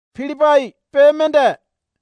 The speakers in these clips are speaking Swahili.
Filipai pemende.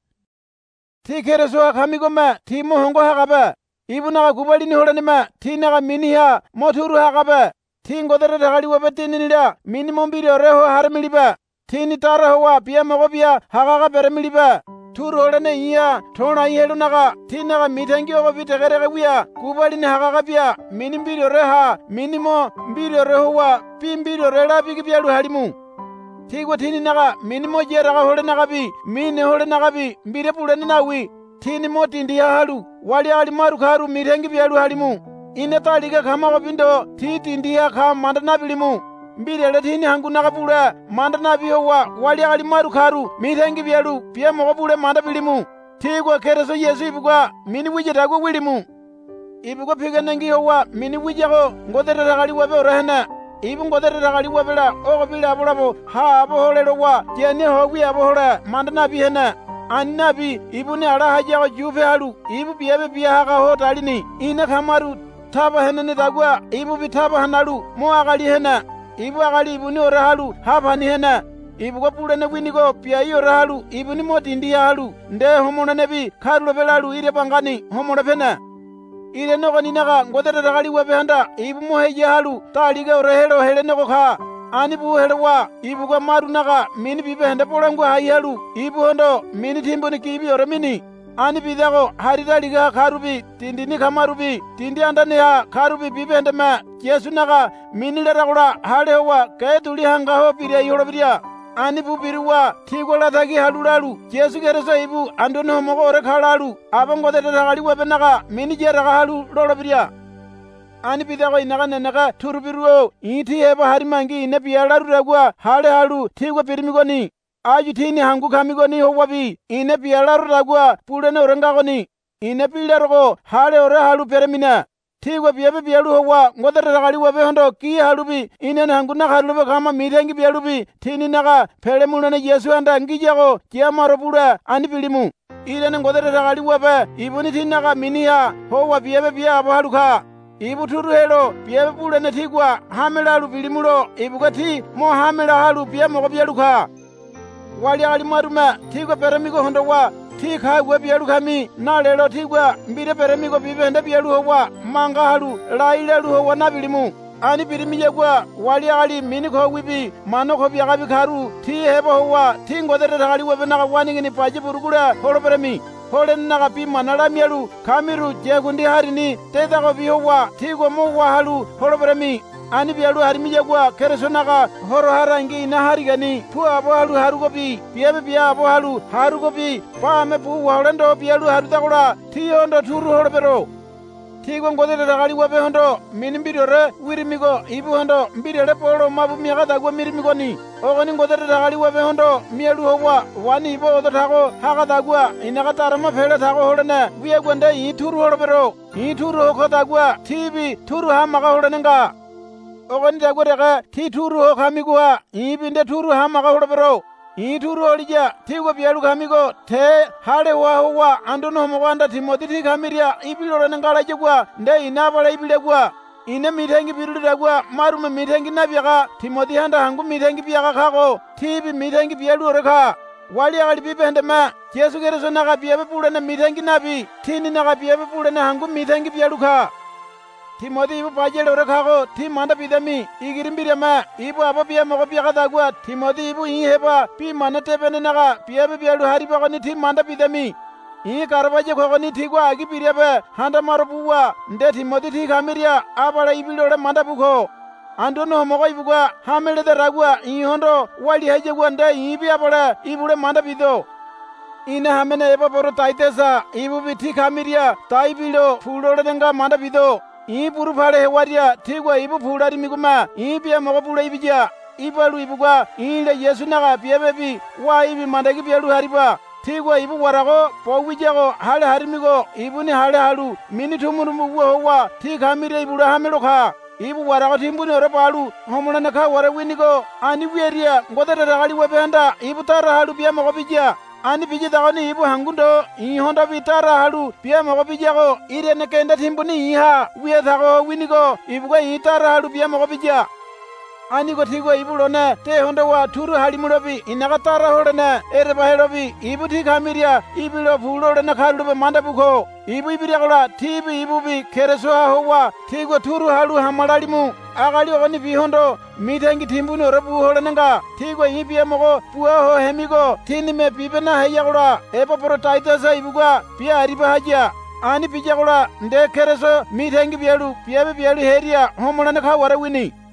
Ti kereso kamigome ti mohongo hakabe. Ibuna kubali ni holanima ti naga miniha moturu hakabe. Ti ngodere takali wabe tininila minimum bidio reho harmilibe. Ti ni tara hoa pia mogobia hakaga beremilibe. Turu holane iya tona ihelu naga ti naga mitengi ogo bitegere wia kubali ni hakaga bia minim bidio reha minimo bidio rehoa pim bidio rela bigi bialu halimu. Tigwa tini naga minimo jeraga hole nagabi mine hole nagabi mbire pulene nawi tini moti ndi halu wali ali maru karu mirengi bialu halimu ine taliga kama wabindo titi ndiya kama mandana bilimu mbire le tini hangu nagapule mandana bihowa wali ali maru karu mirengi bialu pia mogapule manda bilimu tigwa kereso Yesu ibugwa mini wijetago wilimu ibugwa piganengi howa mini wijago ngodere ragali wabe orahena ibu ngodere ragali wabela ogo bila abolabo ha aboholelo wa tiani howi abohole mandana bihena annabi ibu ne ala hajago jufe halu ibu biyabe biya haga hotalini ina kamaru taba henene dagwa ibu bitaba hanalu mo agali hena ibu agali ibu ni orahalu hapani hena ibu ko pulene winigo piya i orahalu ibu ni moti ndiya halu nde homona nebi karulo belalu ire bangani homona pena ire nogo ninaga ngodere ragali wabe handa ibu moheje halu taliga orehelo hele nogo kha ani bu helwa ibu ko maru naga mini bibe hende polangu hayi halu ibu hondo mini timbuni kibi ore mini ani bidago harita liga karubi tindini kamarubi tindi andane ha karubi bibe hende ma Yesu naga mini leragula hale hoa kaya tuli hanga ho piria iholo piria ani bu biriwa tigola thagi halulalu Yesu kereso ibu andone homogo ore khalalu abangodere ragali wabe naga mini jeraga halu lolo piria ani bidago inaga nenega turubiruo iti heba harimangi ine biyalaru ragwa hale halu tigwa pirimigoni aju tini hangu kamigoni howabi ine biyalaru ragwa pulene orengagoni ine pilerogo hale ore halu peremina tigwa biyabe biyalu howa ngodere ragali wabe hondo ki halubi ine hangu nakarulube kama mirengi biyalubi tini naga pelemulene Yesu anda ngijago kiamaro pula ani pilimu irene ngodere ragali wabe ibuni tini naga miniha howa biyabe biya abohaluka ibu turu helo biyabe pulene tigwa hamelalu pilimulo ibuka ti mo hamela halu biya mogo biyaluka wali ali marume tigwa peremigo hondo wa ti khagwe biyalu khami na lelo tigwa mbire peremigo bibende biyalu howa manga halu lailelu howa na bilimu ani birimije gwa wali ali mini ko wibi mano ko biyaga bikaru ti hebo howa ti ngodere ragali webe naga waningini paji burugula holo peremi hole naga pi manala mielu kamiru jegundi harini teda ko bihowa ti go mo wa halu holo peremi ani biyalu harimije gwa kereso naga horo harangi na harigani pu abo halu harugo bi biyabe biya abo halu harugo bi paame pu walendo biyalu haru dagula ti hondo turu holo pero tigo ngodere ragali wabe hondo mini mbidore wirimigo ibu hondo mbidere polo mabu miyaga dagwa mirimigoni ogoni ngodere ragali wabe hondo mielu howa wani ibo odo tago haga dagwa inaga tarama fele tago holene wiye gwende i turu holo pero i turu hoko dagwa tibi turu hamaga holenenga ogoni dagwa rega ti turu ho kamigwa ibinde turu hamaga holo pero i turu olija tigo biyalu kamigo te hale wa howa andono homoganda Timoti ti kamiria ibilore ngala jegwa nde inabala ibilegwa ine mitengi birudagwa marume mitengi nabiaga Timoti handa hangu mitengi biaga kago tibi mitengi biyalu oreka wali agali bibende ma Yesu kereso naga biyabe pulene mitengi nabi tini naga biyabe pulene hangu mitengi biyaluka Timoti ibu pajele orekago ti manda bidami igirimbire ma ibu abo biya mogo biyaga dagwa Timoti ibu iheba pi mana tebene naga biyabe biyalu haribago ni ti manda bidami i karabaje kogo ni tigwa agi birebe handa maro buwa nde Timoti ti kamiria abala ibilore manda buko andono mogo ibugwa hamele de ragwa i hondo wali haje gwa nde ibi abala ibule manda bido ina hamene eba boro taitesa ibu biti kamiria taibilo fulore denga manda bido i puru phale hewaria tigwa ibu phulari miguma i biya mogo pula ibija ibalu ibugwa ile Yesu naga biyabebi wa ibi mandagi biyalu hariba tigwa ibu warago powijago hale harimigo ibu ni hale halu mini tumuru howa ti kamire ibula hameloka ibu warago timbuni ore palu homulana ka wara winigo ani weria ngodere ragali webenda ibu tara halu biya mogo bija ani biji dagoni ibu hangundo i honda bitara halu biya mogo bijago ire nekenda timbuni iha wiye dago winigo ibu ga itara halu biya mogo bija aniko thikwa ibulone te hondowa thuru halimulopi inaka tara holene erepahelopi ibu thikhamiria ibilo phulolene khalulupe mandapukho ibu ibiriakola thipi ibupi kheresoha howa thikwa thuru halu hamalalimu akali okoni pihondo mithengi thimbuni oropuholonenga thikwa ipiemoko puaho hemiko thinime pipena heiyakola epaporotaitasa ibukwa pia aripahaja ani pijakola nde khereso mithengi pialu piabe pialu heria homolane kha warawini